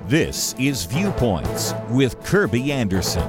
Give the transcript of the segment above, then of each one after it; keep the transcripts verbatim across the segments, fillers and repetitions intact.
This is Viewpoints with Kirby Anderson.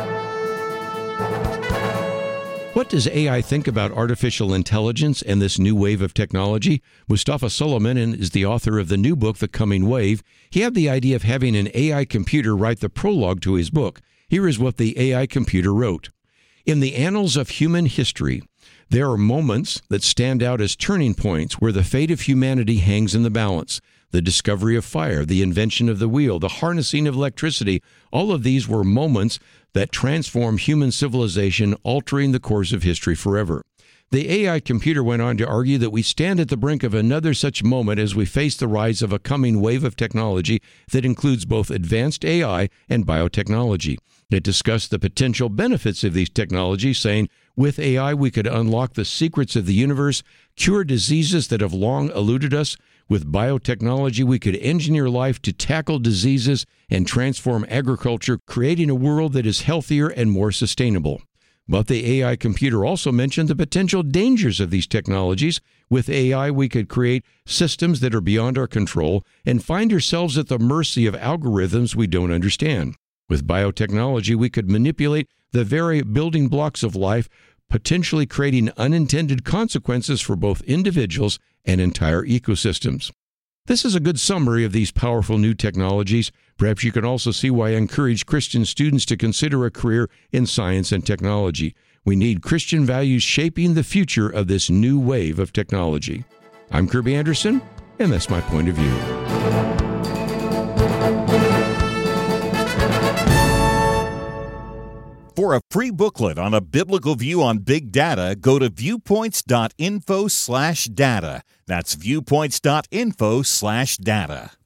What does A I think about artificial intelligence and this new wave of technology? Mustafa Solomon is the author of the new book, The Coming Wave. He had the idea of having an A I computer write the prologue to his book. Here is what the A I computer wrote. In the annals of human history, there are moments that stand out as turning points where the fate of humanity hangs in the balance. The discovery of fire, the invention of the wheel, the harnessing of electricity, all of these were moments that transformed human civilization, altering the course of history forever. The A I computer went on to argue that we stand at the brink of another such moment as we face the rise of a coming wave of technology that includes both advanced A I and biotechnology. It discussed the potential benefits of these technologies, saying, with A I, we could unlock the secrets of the universe, cure diseases that have long eluded us. With biotechnology, we could engineer life to tackle diseases and transform agriculture, creating a world that is healthier and more sustainable. But the A I computer also mentioned the potential dangers of these technologies. With A I, we could create systems that are beyond our control and find ourselves at the mercy of algorithms we don't understand. With biotechnology, we could manipulate the very building blocks of life, potentially creating unintended consequences for both individuals and entire ecosystems. This is a good summary of these powerful new technologies. Perhaps you can also see why I encourage Christian students to consider a career in science and technology. We need Christian values shaping the future of this new wave of technology. I'm Kirby Anderson, and that's my point of view. For a free booklet on a biblical view on big data, go to viewpoints.info slash data. That's viewpoints.info slash data.